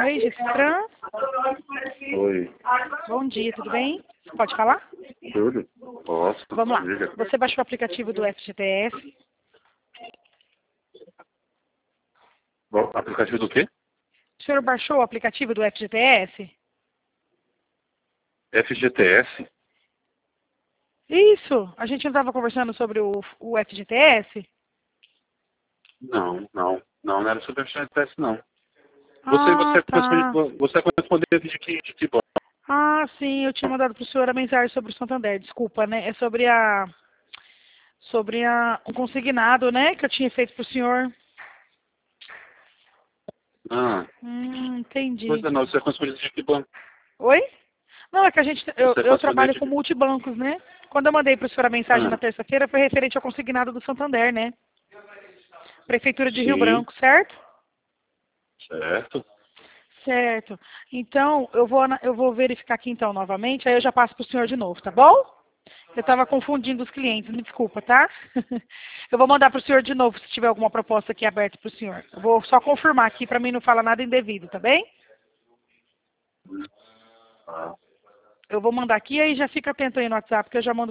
Oi, Gestran. Oi. Bom dia, tudo bem? Pode falar? Tudo? Posso? Vamos lá. Diga. Você baixou o aplicativo do FGTS? Bom, aplicativo do quê? O senhor baixou o aplicativo do FGTS? FGTS? Isso. A gente não estava conversando sobre o FGTS? Não era sobre FGTS, não. Ah, tá. Você é correspondente de que banco? Ah, sim, eu tinha mandado para o senhor a mensagem sobre o Santander. Desculpa, né? É sobre um consignado, né? Que eu tinha feito para o senhor. Ah, Entendi. pois é, não, você é correspondente de que banco? Oi? Não, é que Você é eu trabalho correspondente com de... multibancos, né? Quando eu mandei para o senhor a mensagem na Ah, terça-feira, foi referente ao consignado do Santander, né? Prefeitura de Rio sim, Branco, certo? certo. Certo. Então, eu vou verificar aqui então novamente, aí eu já passo para o senhor de novo, tá bom? Eu estava confundindo os clientes, me desculpa, tá? Eu vou mandar para o senhor de novo se tiver alguma proposta aqui aberta para o senhor. Eu vou só confirmar aqui para mim não falar nada indevido, tá bem? Ah. Eu vou mandar aqui, aí já fica atento aí no WhatsApp que eu já mando